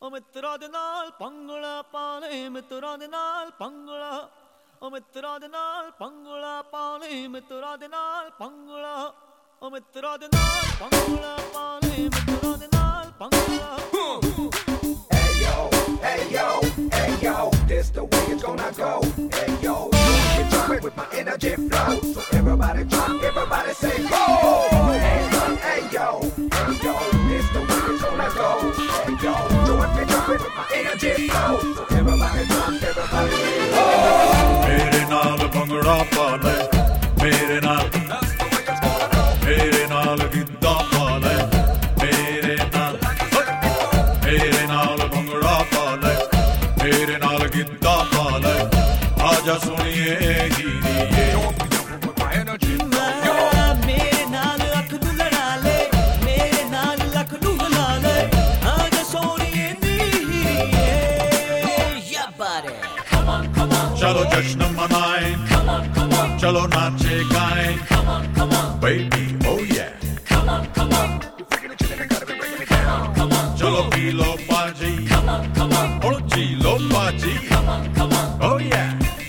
O ਮਿੱਤਰਾਂ ਦੇ ਨਾਲ ਪੰਗਲਾ ਪਾਲੇ ਮਿੱਤਰਾਂ ਦੇ ਨਾਲ ਪੰਗਲਾ O ਮਿੱਤਰਾਂ ਦੇ ਨਾਲ ਪੰਗਲਾ ਪਾਲੇ ਮਿੱਤਰਾਂ ਦੇ ਨਾਲ ਪੰਗਲਾ O ਮਿੱਤਰਾਂ ਦੇ ਨਾਲ ਪੰਗਲਾ ਪਾਲੇ ਮਿੱਤਰਾਂ ਦੇ ਨਾਲ ਪੰਗਲਾ Hey yo, hey yo, this the way it's gonna go. Hey yo, get drunk with my energy flow. So everybody drunk, everybody say go. Hey yo, this the way it's gonna go. Hey yo, get drunk with my energy flow. So everybody drunk, everybody say go. मेरे नाल भंगड़ा पा ले, मेरे नाल गिद्दा पा ले, मेरे नाल भंगड़ा पा ले, मेरे नाल गिद्दा पा ले, आजा सुनिए हीरिए मेरे नाल अख नू लड़ा ले, मेरे नाल लख नू हिला ले, आजा सोनिए हीरिए या बारे चलो जश्न मनाएं, चलो नाचे गाएं, baby, oh yeah, चलो पी लो पाजी, और जी लो पाजी, oh yeah,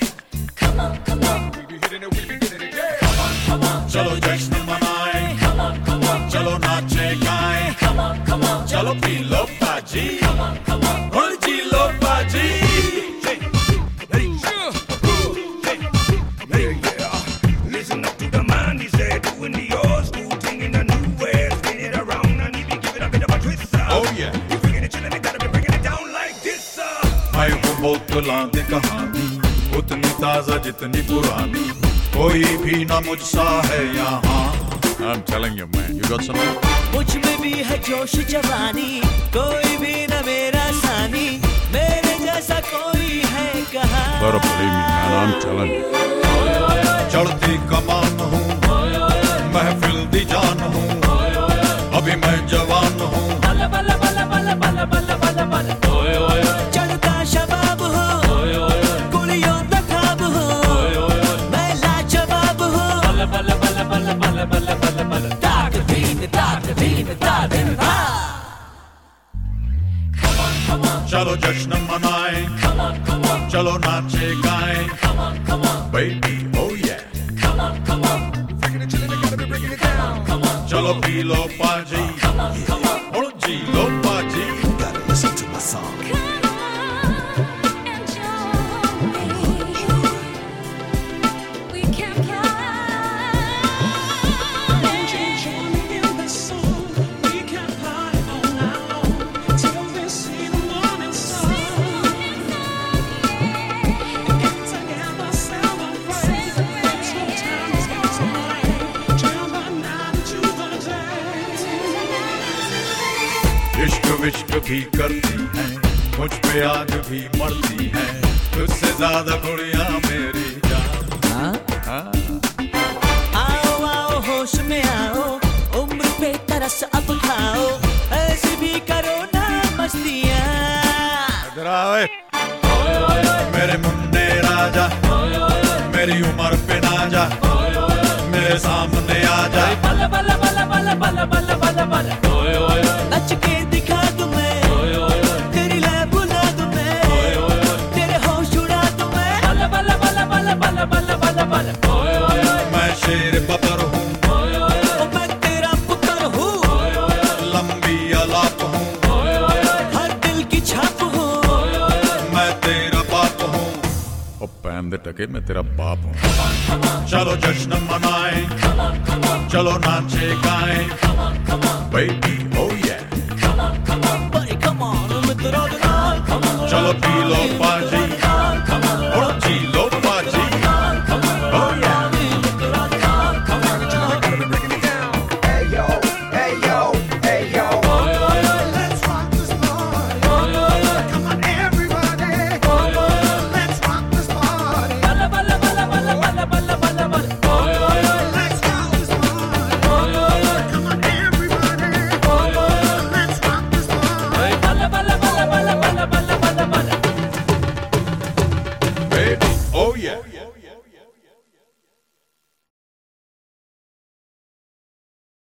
चलो जश्न मनाएं, चलो नाचे गाएं, चलो पी लो पाजी, और जी लो पाजी. बोतलां दे कहानी उतनी ताजा जितनी पुरानी कोई भी ना मुझसा है यहाँ. I'm telling you man, you got something? मुझ में भी है जोश जवानी, कोई भी ना मेरा सानी, मेरे जैसा कोई है कहाँ. Better believe me man, I'm telling you. चढ़ती कमान हूँ, महफिल दी जान हूँ, अभी मैं जवान हूँ. बल्ला बल्ला बल्ला बल्ला बल्ला बल्ला बल्ला बल्ला चढ़ता शबाब हो, कुड़ियों दा ख्वाब हो, मैं लाजवाब हो. बल्ला बल्ला बल्ला बल्ला बल्ला बल्ला बल्ला बल्ला दाग दीन चलो जश्न मनाएं, चलो नाचे गाएं, baby, oh yeah, चलो पी लो पाजी, और जी लो पाजी. You gotta listen to my song. इश्क विश्क भी करती हैं, मुझ पे आज भी मरती हैं, तुझसे ज्यादा कुड़ियां मेरी जान. आओ आओ होश में आओ, उम्र पे तरस अब खाओ, ऐसी भी करो ना मस्तियाँ. इधर आओ मेरे मुन्ने राजा, मेरी उम्र पे ना जा, मेरे सामने आ जा. बल्ला बल्ला बल्ला बल्ला बल्ला बल्ला बल्ला बल्ला नच के दिखा तुम्हें, तेरी लै बुला तुम्हें, तेरे होश उड़ा तुम्हें. बल्ला बल्ला बल्ला बल्ला बल्ला बल्ला बल्ला बल्ला मैं शेर बबर हूँ, मैं तेरा पुत्र हूँ, लंबी अलाप हूँ, हर दिल की छाप हूँ, मैं तेरा बाप हूँ. ओ पैन दे टके मैं तेरा बाप हूँ. चलो जश्न मनाएं, चलो नाचे गाएं, baby, oh yeah.